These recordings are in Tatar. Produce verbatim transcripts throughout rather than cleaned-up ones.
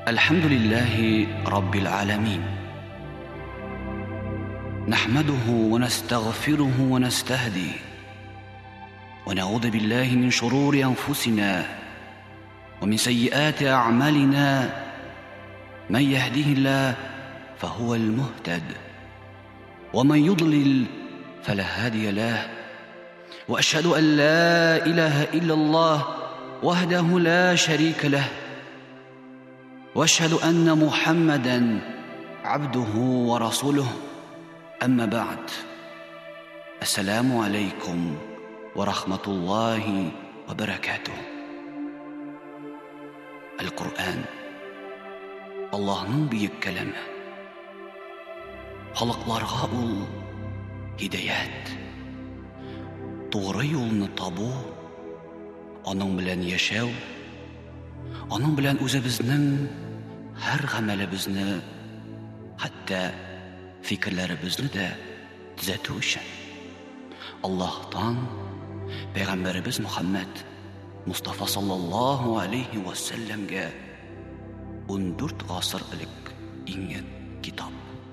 الحمد لله رب العالمين، نحمده ونستغفره ونستهديه، ونعوذ بالله من شرور أنفسنا ومن سيئات أعمالنا. من يهده الله فهو المهتد، ومن يضلل فلا هادي له. وأشهد أن لا إله إلا الله وحده لا شريك له، وأشهد أن محمدًا عبده ورسوله. أما بعد، السلام عليكم ورحمة الله وبركاته. القرآن Allah'ın büyük kelami. Халыкларга ул hidaят, to'g'ri yo'lni tabu, аның белән яшәү, аның белән үзебезнең һәр гамәлебезне, хәтта фикерләребезне дә төзәтү өчен Аллаһтан Пәйгамбәребез Мөхәммәд Мустафа саллаллаһу алейхи ва сәлләмгә ун дүрт гасыр элек ингән китап.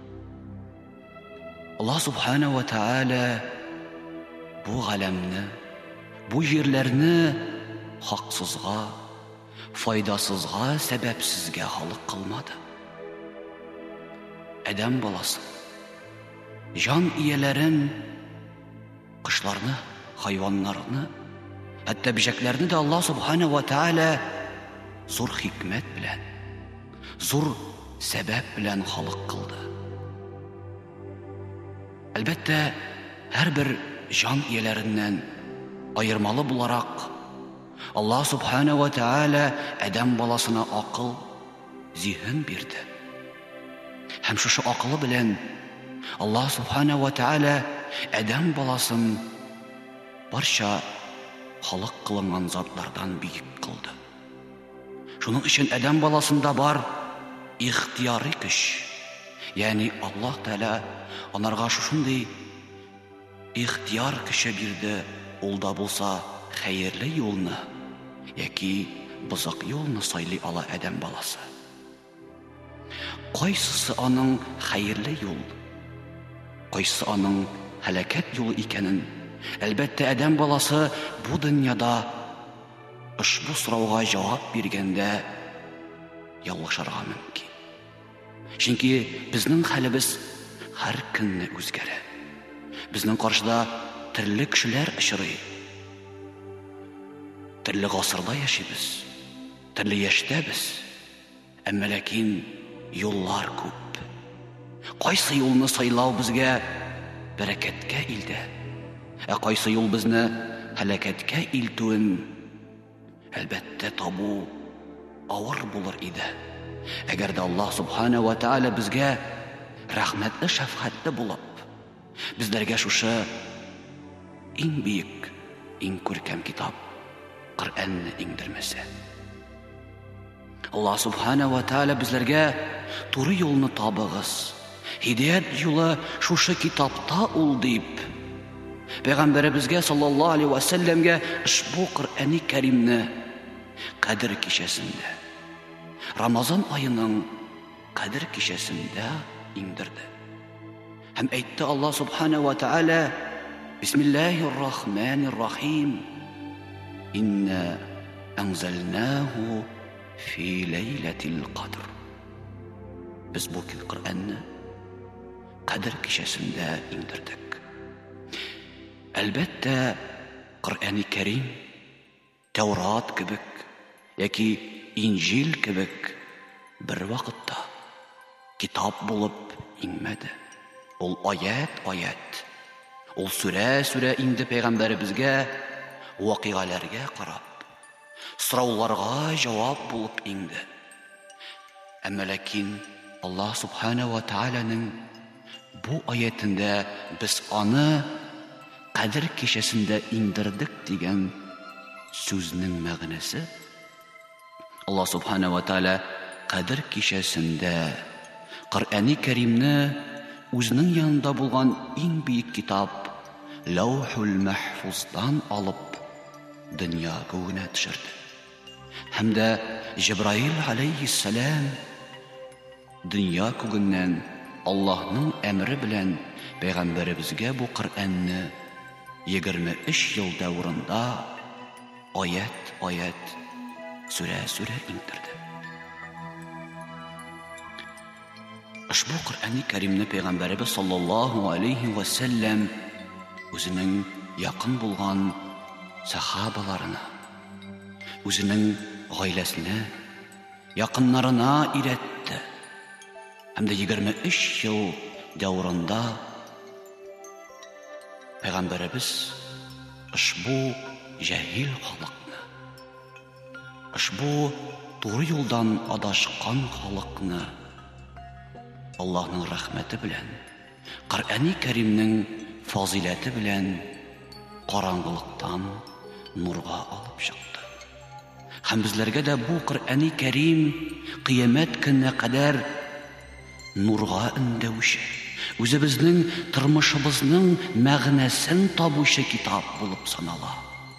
Аллаһ Субханаһу ва Тааля бу галәмне, бу җирләрне хаксызга, файдасызга, сәбәпсезгә халык кылмады. Адәм баласы җан ияләрен, кошларны, хайваннарны, хәтта бишәкләрне дә Аллаһ Субханаһу ва Тааля зур хикмәт белән, зур сәбәп белән халык кылды. Әлбәттә, һәрбер җан ияләреннән аермалы буларак Аллаһ Субханаһу ва Тааля Адәм баласына акыл, зиһен бирде. Һәм шушы акылы белән Аллаһ Субханаһу ва Тааля Адәм баласын барча халык кылынган затлардан биек кылды. Шуның өчен Адәм баласында бар ихтияри көч. Ягъни Аллаһ Тааля анарга шушындый ихтияр көче бирде, ул да булса хәерле юлны яки бузык юлны сайлый ала Адәм баласы. Кайсысы аның хәерле юл, кайсы аның һәлакәт юлы икәнен, әлбәттә Адәм баласы бу дөньяда ошбу сорауга җавап биргәндә ялгышырга мөмкин. Чөнки безнең хәлебез һәр көнне үзгәрә. Безнең каршыда төрле кешеләр очрый. Төрле гасырда яшибез, төрле яшьтәбез. Әмма ләкин юллар күп. Кайсы юлны сайлау безгә бәрәкәткә илтә, ә кайсы юл безне һәлакәткә илтүен әлбәттә табу авыр булыр иде. Әгәр дә Аллаһ Субханаһу ва Тааля безгә рәхмәтле, шәфкатьле булып, безләргә шушы иң бийек, иң күркәм китап Коръәнне иңдермәсә. Аллаһ Субханаһу ва Тааля безләргә туры юлны табыгыз, hidaят юлы шушы китапта ул дип Пәйгамбәребезгә саллаллаһу алейхи ва сәлләмгә ушбу Коръәни Кәримне Кадр кичәсендә, Рамазан айының Кадр кичәсендә иңдерде. Һәм әйтте Аллаһ Субханаһу ва Тааля: Бисмиллаһир-рахманир-рахим. Инна анзалнаһу фи лейлатил Кадр. Без бу Коръәнне Кадр кичәсендә иңдердек. Әлбәттә, Коръәни Кәрим Тәурат кебек яки Инҗил кебек бер вакытта китап булып иңмәде. Ул аят-аят, ул сүрә-сүрә инде Пәйгамбәребезгә вакыйгаларга карап, сорауларга җавап булып иңде. Әмма ләкин Аллаһ Субханаһу ва Тааляның бу аятында без аны Кадр кичәсендә иңдердек дигән сүзнең мәгънәсе, Аллаһ Субханаһу ва Тааля Кадр кичәсендә Коръәни Кәримне үзенең янында булган иң бийек китап Лаухул Мәхфуздан алып дөнья күгенә төшерде. һәм дә Җибраил алейһиссалам дөнья күгеннән Аллаһның әмере белән пәйгамбәребезгә бу Коръәнне егерме өч ел дәврында аят-аят, сүрә-сүрә иңдерде. Ошбу Коръәни Кәримне пәйгамбәребез саллаллаһу алейһи ва сәлләм үзенең якын булган сахабаларына, үзенең гаиләсенә, якыннарына өйрәтте. Һәм дә егерме өч ел дәврында пәйгамбәребез ошбу җаһил халыкны, ошбу туры юлдан адашкан халыкны Аллаһның рәхмәте белән, Коръәни Кәримнең фазиләте белән караңгылыктан нурга алып чыкты. Һәм безләргә дә бу Коръәни Кәрим кыямәт көненә кадәр нурга өндәүче, үзебезнең тормышыбызның мәгънәсен табучы китап булып санала.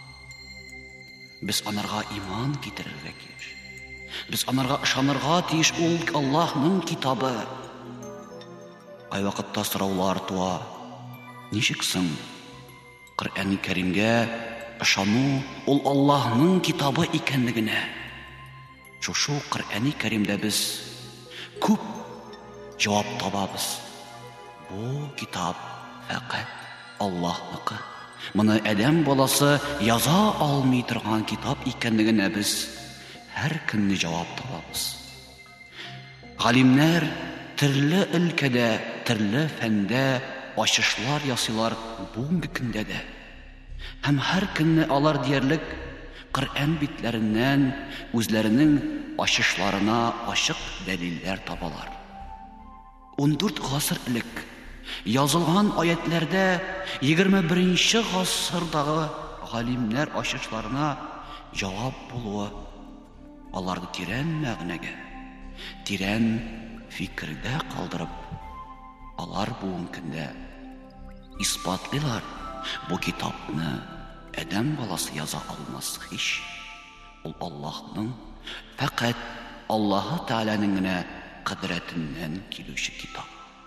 Без анарга иман китерергә кирәк. Без анарга ышанырга тиеш, ул Аллаһның китабы. Кайвакытта сораулар туа. Ничек соң Коръәни Кәримгә ышану ул Аллаһның китабы икәнлегенә? Шушы Коръәни Кәримдә без күп җавап табабыз. Бу китап фақат Аллаһныкы. Моны адәм баласы яза алмый торган китап икәнлегенә без һәр көнне җавап табабыз. Галимнәр төрле өлкәдә, төрле фәндә ачышлар ясыйлар бүгенге көндә дә. Һәм һәр көнне алар диярлек Коръән битләреннән үзләренең ачышларына ачык дәлилләр табалар. ун дүрт гасыр элек язылган аятләрдә егерме беренче гасырдагы галимнәр ачышларына җавап булуы аларны тирән мәгънәгә, тирән фикердә калдырып, алар бүгенге көндә испатлыйлар: бу китапны адәм баласы яза алмас һич. Ул Аллаһның, фақат Аллаһы Тәгаләнең генә кыдрәтеннән килүче китап.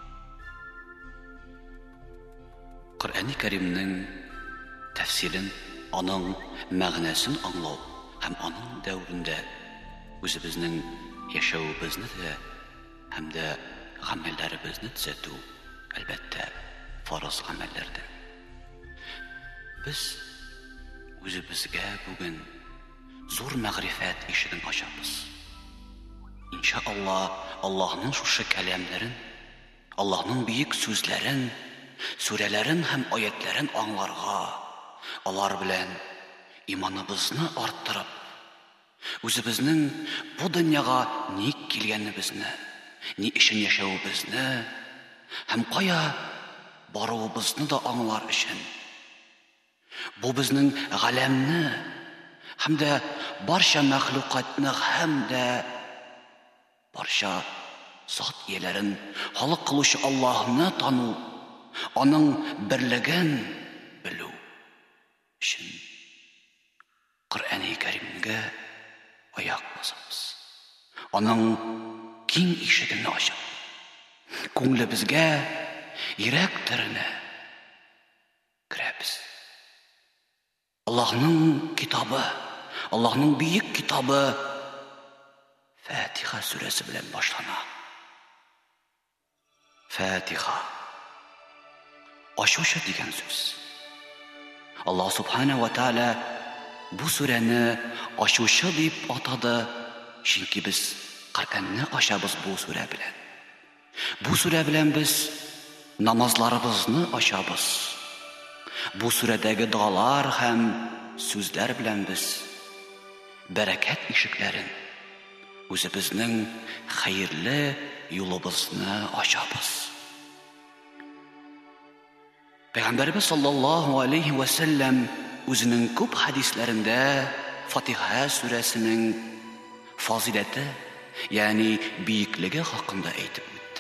Коръәни Кәримнең тәфсирен, аның мәгънәсен аңлау һәм аның дәврендә үзебезнең яшәүебезне дә һәм дә гамәлләребезне төзәтү, әлбәттә, фарыз гамәлләрдән. Без үзебезгә бүген зур мәгърифәт ишеген ачабыз. Иншаалла, Аллаһның шушы кәламнәрен, Аллаһның бийек сүзләрен, сүрәләрен һәм аятләрен аңларга, алар белән иманыбызны арттырып, үзебезнең бу дөньяга ник килгәнебезне, ни өчен яшәүебезне һәм кая баруыбызны да аңлар өчен, бу безнең галәмне һәм дә барча мәхлукатны һәм дә барча зат ияләрен халык кылучы Аллаһны тану, аның берлеген белү өчен Коръәни Кәримгә аяк басабыз. Аның киң ишеген ачып, күңлебезгә, йөрәк түренә керәбез. Аллаһның китабы, Аллаһның бийек китабы Фатиха сүрәсе белән башлана. Фатиха, ачучы дигән сүз. Аллаһ Субхана ва Тәгалә бу сүрәне ачучы дип атады, чөнки без Коръәнне ачабыз бу сүрә белән. Бу сүрә белән без намазларыбызны ачабыз. Бу сүрәдәге дуалар һәм сүзләр белән без бәрәкәт ишекләрен, үзебезнең хәерле юлыбызны ачабыз. Пәйгамбәрбез саллаллаһу алейһи ва сәлләм үзенең күп хадисләрендә Фатиха сүрәсенең фазиләте, ягъни бийеклеге хакында әйтеп үтте.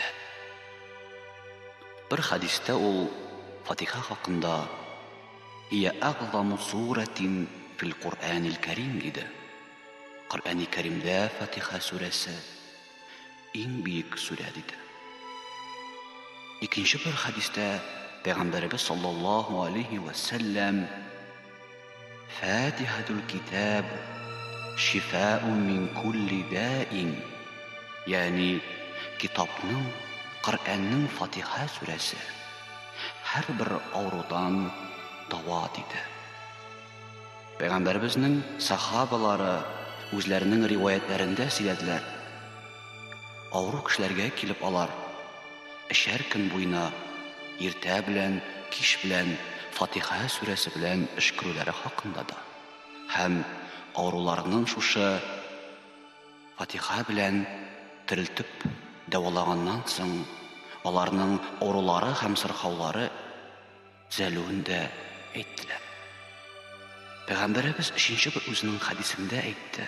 Бер хадистә ул Фатиха хакында "Ия аъзаму суратин фил Кур'анил Карим" диде. Коръәни Кәримдә Фатиха сүрәсе иң бөек сүрә диде. Икенче бер хадистә Пәйгамбәрбез саллаллаһу алейхи ва саллям Фатихатул китаб шифаун мин кулли даин, ягъни китапның, Коръәннең Фатиха сүрәсе һәрбер аурудан дава диде. Пәйгамбәрбезнең сахабалары үзләренең риваятләрендә сөйләделәр. Ауру кешеләргә килеп алар, эшәр көн буена иртә белән, кич белән Фатиха сүрәсе белән эшкерүләре хакында да. Һәм ауруларның шушы Фатиха белән терелтеп дәвалаганнан соң аларның аурулары һәм сырхаулары зәлүен дә әйттеләр. Пәйгамбәрбез өченче бер үзенең хадисендә әйтте.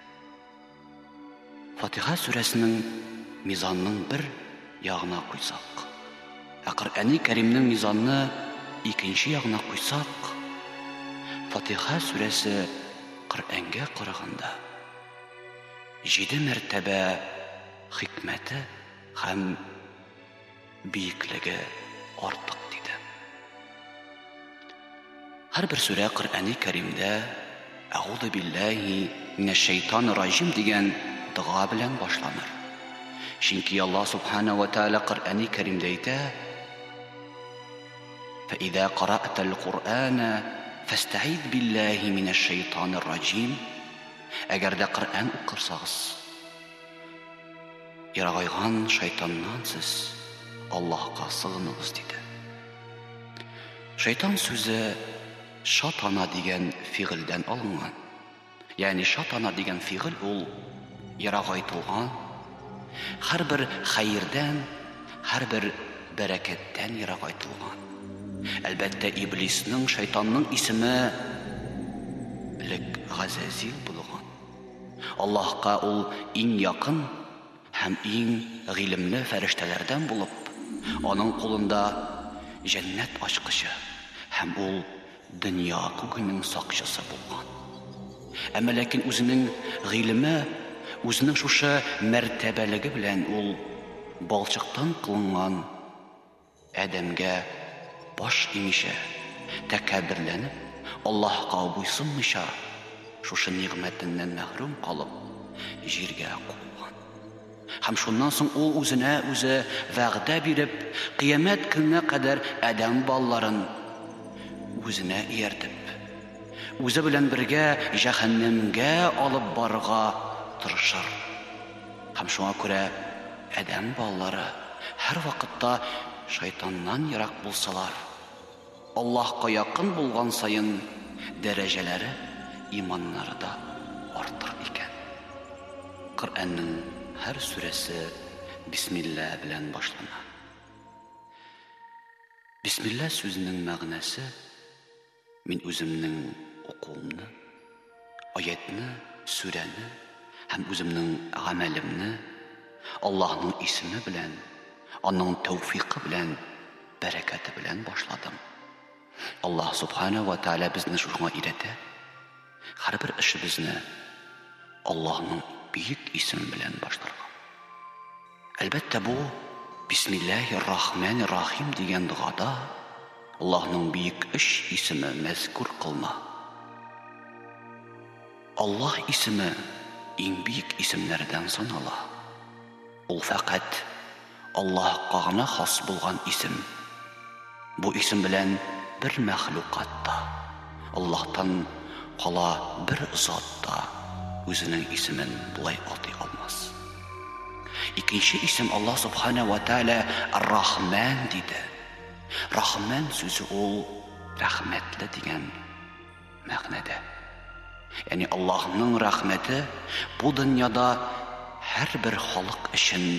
Фатиха сүрәсенең мизанның бер ягына куйсак, ә Коръәни Кәримнең мизанны икенче ягына куйсак, Фатиха сүрәсе Коръәнгә караганда җиде мәртәбә хикмәте һәм биеклеге артык диде. Һәрбер сүрә Коръәни Кәримдә Әгъуҙу биллаһи минәш шәйтанир раҗим дигән дуа белән башланыр. Чөнки Аллаһ субханаһу ва тааля Коръәни Кәримдә әйтә: فإذا قرأت القرآن فاستعيذ بالله من الشيطان الرجيم. Әгәр дә Коръән укырсагыз, ярагайган шайтаннан сез Аллаһка сыгыныгыз диде. Шайтан сүзе шатана дигән фигыльдән алынган. Ягъни шатана дигән фигыль ул ярагайтылган, һәрбер хәйрдән, һәрбер бәрәкәттән ярагайтылган. Әлбәттә, Иблисның, шайтанның исеме элек Газазил булган. Аллаһка ул иң якын һәм иң гыйлемле фәрештәләрдән булып, аның кулында җәннәт ачкычы һәм ул дөнья күгенең сакчысы булган. Әмма ләкин үзенең гыйлеме, үзенең шушы мәртәбәлеге белән ул балчыктан кылынган адәмгә баш имешә, тәкәбберләнеп, Аллаһка буйсынмыйча, шушы ниғмәтеннән мәхрүм калып, җиргә куылган. Һәм шуннан соң ул үзенә үзе вәгъдә биреп, кыямәт көненә кадәр адәм балларын үзенә ияртеп, үзе белән бергә җәһәннәмгә алып барырга тырышыр. Һәм шуңа күрә адәм баллары һәр вакытта шайтаннан ярак булсалар, Аллаһка якын булган сайын дәрәҗәләре, иманнары да артыр икән. Коръәннең һәр сүрәсе бисмилла белән башлана. Бисмилла сүзенең мәгънәсе мин үземнең укуымны, аятны, сүрәне һәм үземнең гамәлемне Аллаһның исеме белән, аның тәүфиқы белән, бәрәкәте белән башладым. Аллаһ субханаһу ва тааля безне шуңа өйрәтә. Һәрбер эшебезне Аллаһның бөек исеме белән башларга. Әлбәттә, бу Бисмиллаһир-рахманир-рахим дигән дугада Аллаһның бөек өч исеме мәзкур кылына. Аллаһ исеме иң бөек исемнәрдән санала. Ул фақат Аллаһка гына хас булган исем. Бу исем белән бер мәхлукатта, Аллаһтан кала бер затта үзенең исемен булай атый алмас. Икенче исем Аллаһ субханаһу ва тааля Ар-Рахман диде. Рахман сүзе ул рәхмәтле дигән мәгънәдә. Ягъни Аллаһның рәхмәте бу дөньяда һәрбер халык өчен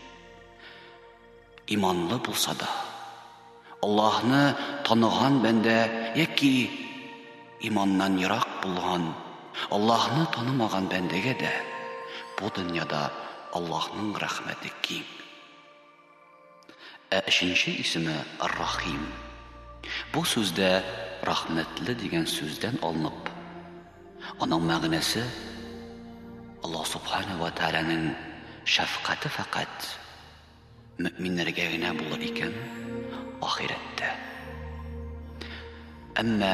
иманлы булса да, Аллаһны таныган бәндә яки иманнан ерак булган, Аллаһны танымаган бәндәгә дә бу дөньяда Аллаһның рәхмәте киң. Ә өченче исеме Ар-Рахим. Бу сүздә рәхмәтле дигән сүздән алынып, аның мәгънәсе Аллаһ Субханаһу ва Тааляның шәфкате фақат мөминнәргә генә булыр икән ахирәттә. Әмма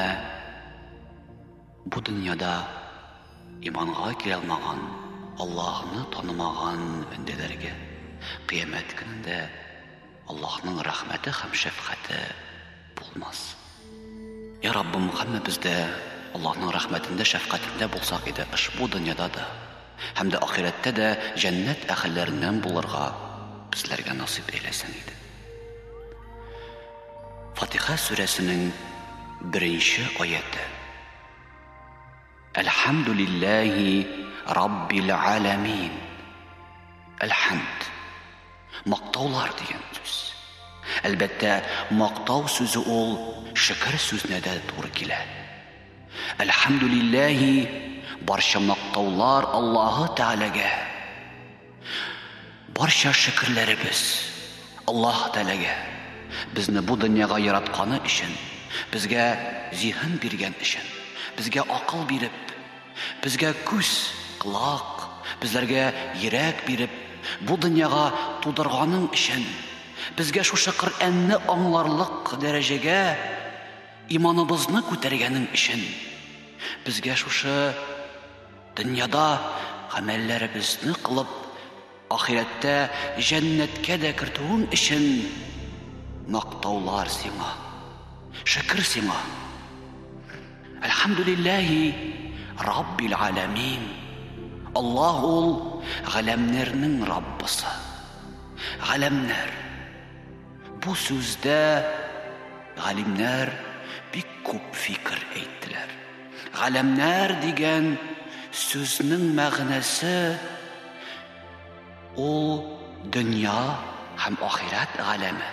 бу дөньяда иманга килә алмаган, Аллаһны танымаган бәндәләргә кыямәт көнендә Аллаһның рәхмәте һәм шәфкате булмас. Я Раббым, һәммәбез дә Аллаһның рәхмәтендә, шәфкатендә булсак иде, ошбу дөньяда да һәм дә ахирәттә дә җәннәт әһелләреннән булырга безләргә насыйп әйләсен иде. Фатиха сүрәсенең беренче аяты. Әлхәмдүлиллаһи раббил аламин. Әлхәмд, мактаулар дигән сүз. Әлбәттә, мактау сүзе ул шөкер сүзенә дә туры килә. Әлхәмдүлиллаһи, барча мактаулар Аллаһы Тәгаләгә. Барча шөкерләребез Аллаһ Тәгаләгә. Безне бу дөньяга яратканы өчен, безгә зиһен биргән өчен, безгә акыл биреп, безгә күз, колак, безләргә йөрәк биреп, бу дөньяга тудырганың өчен, безгә шушы Коръәнне аңларлык дәрәҗәгә иманыбызны күтәргәнең өчен, безгә шушы дөньяда гамәлләребезне кылып, ахирәттә җәннәткә дә кертүең өчен мактаулар сиңа, шөкер сиңа. Әлхәмдүлиллаһи раббил аламин. Аллаһ ул галәмнәрнең Раббысы. Галәмнәр. Бу сүздә галимнәр бик күп фикер әйттеләр. Галәмнәр дигән сүзнең мәгънәсе ул дөнья һәм ахирәт галәме.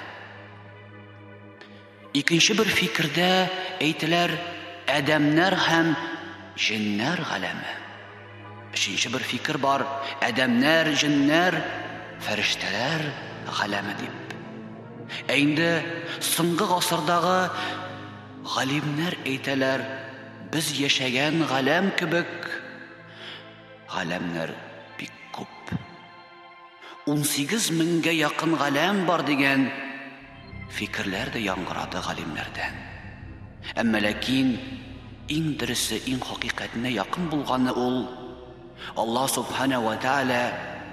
Икенче бер фикердә әйтеләр әдәмнәр һәм җиннәр галәме. Өченче бер фикер бар, әдәмнәр, җиннәр, фәрештәләр галәме дип. Ә инде соңгы гасырдагы галимнәр әйтәләр, без яшәгән галәм кебек галәмнәр бик күп. ун сигез меңгә якын галәм бар дигән фикерләр дә яңгырады галимнәрдән. Әмма ләкин иң дөресе, иң хакыйкатенә якын булганы ул Аллаһ Субханаһу ва Тааля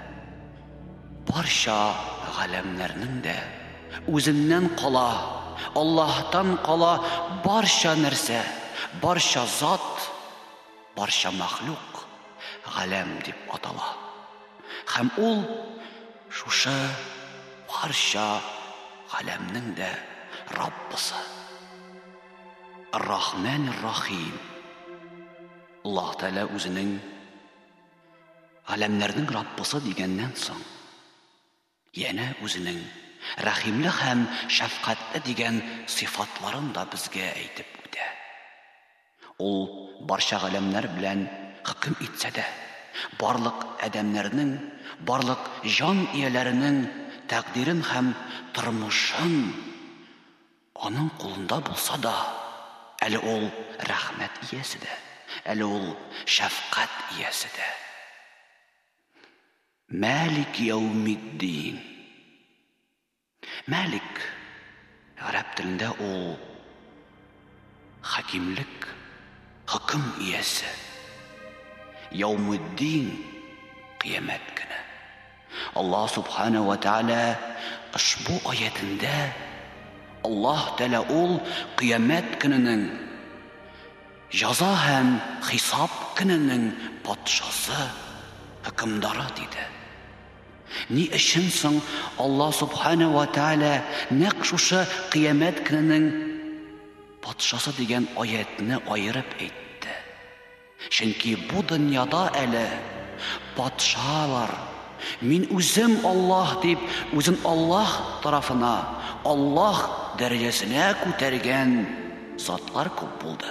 барча галәмнәрнең дә үзеннән кала, Аллаһтан кала барча нәрсә, барча зат, барча мәхлук галәм дип атала. Һәм ул шушы барча галәмнең дә Раббысы. Ар-Рахман ар-Рахим. Аллаһ Тәгалә үзенең галәмнәрнең Раббысы дигәннән соң, яна үзенең рәхимле һәм шәфкатьле дигән сыйфатларын да безгә әйтеп үтә. Ул барча галәмнәр белән хөкем итсә дә, барлык әдәмнәрнең, барлык җан ияләренең тәкъдирен һәм тормышын аның кулында булса да, әле ул рәхмәт иясе дә, әле ул шәфкать иясе дә. Малик яумиддин. Малик гарәп телендә ул хакимлек, хөкем иясе. Яумиддин кыямәт көне. Аллаһ Субханаһу ва Тааля ошбу аятында Аллаһ Тәгалә ул кыямәт көненең җәза һәм хисап көненең патшасы, хөкемдары диде. Ни өчен соң Аллаһ Субханаһу ва Тааля нәкъ шушы кыямәт көненең патшасы дигән аятны аерып әйтте? Чөнки бу дөньяда әле патшалар, мин үзем Аллаһ дип, үзен Аллаһ тарафына, Аллаһ дәрәҗәсенә күтәргән затлар күп булды.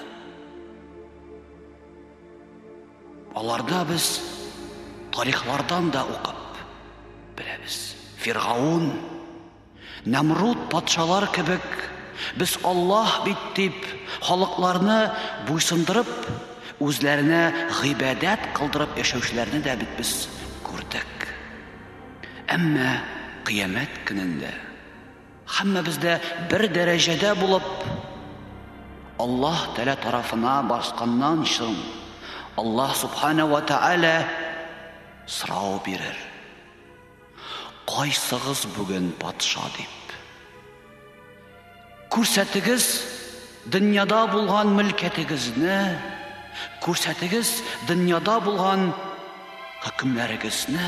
Аларда без тарихлардан да укып беләбез. Фиргаун, Намруд патшалар кебек, без Аллаһ бит дип халыкларны буйсындырып, үзләренә гыйбадәт кылдырып яшәүчеләрне дә бит без күрдек. Әмма кыямәт көнендә һәммәбез дә бер дәрәҗәдә булып Аллаһ Тәала тарафына басканнан соң Аллаһ Субхана ва Тәала сорау бирер. Кайсыгыз бүген патша дип? Күрсәтегез дөньяда булган мөлкәтегезне, күрсәтегез дөньяда булган хөкемнәрегезне.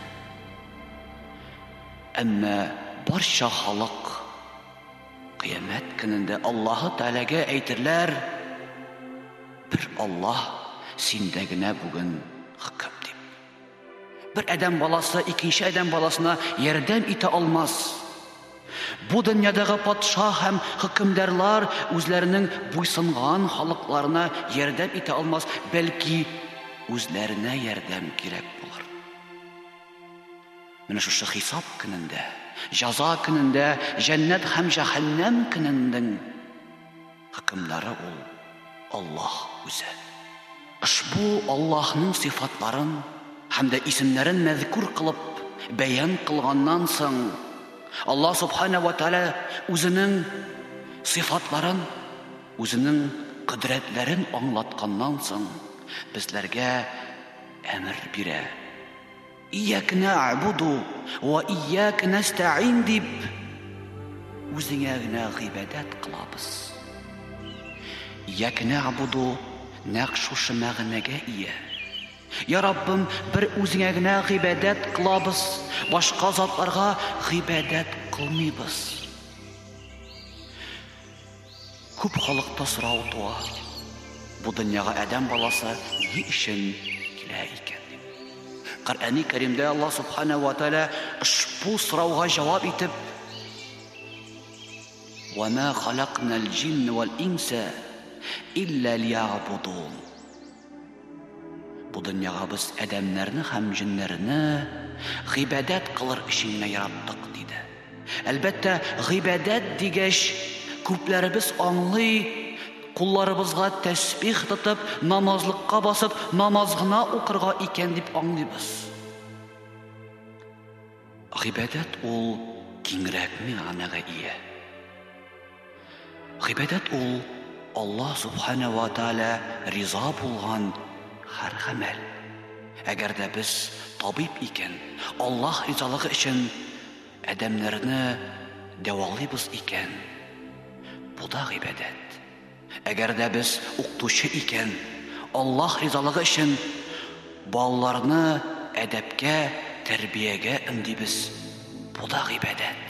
Әмма барча халык кыямәт көнендә Аллаһ Тәаләгә әйтерләр: бер Аллаһ синдә генә бүген хөкем дип. Бер адәм баласы икенче адәм баласына ярдәм итә алмас. Бу дөньядагы патша һәм хөкемдарлар үзләренең буйсынган халыкларына ярдәм итә алмас, бәлки үзләренә ярдәм кирәк булыр. Менә шушы хисап көнендә, җәза көнендә, җәннәт һәм җәһәннәм көнендән хөкемнәре ул Аллаһ үзе. Ушбу Аллаһның сифатларын һәм дә исемнәрен мәзкур кылып бәян кылганнан соң Аллаһ Субхана ва Тәала үзенең сифатларын, үзенең кудрәтләрен аңлатканнан соң безләргә әмер бирә. Ияк нәъбуду ва ияк нәстәгъин дип үзеңә генә гыйбадәт кылабыз. Ияк нәъбуду нәкъ шушы мәгънәгә ия. Я Раббым, бер үзеңә генә гыйбадәт кылабыз, башка затларга гыйбадәт кылмыйбыз. Күп халыкта сорау туа: бу дөньяга адәм баласы ни өчен килә икән? Коръәни Кәримдә Аллаһ Субхана ва Тәала ушбу сорауга җавап итеп: "Ва ма халакнал җинна вал инса илля лиябудун." Бу дөньяга без адәмнәрне һәм җиннәрне гыйбадәт кылыр өчен яраттык диде. Әлбәттә, гыйбадәт дигәч, күпләребез аңлый, кулларыбызга тәсбих тотып, намазлыкка басып, намаз гына укырга икән дип аңлыйбыз. Гыйбадәт ул киңрәк мәгънәгә ия. Гыйбадәт ул Аллаһ Субхана ва Тәала риза булган һәр гамәл. Әгәр дә без табиб икән, Аллаһ ризалыгы өчен адәмнәрне дәвалыйбыз икән, бу да гыйбадәт. Әгәр дә без укытучы икән, Аллаһ ризалыгы өчен балаларны әдәпкә, тәрбиягә өндибез, бу да гыйбадәт.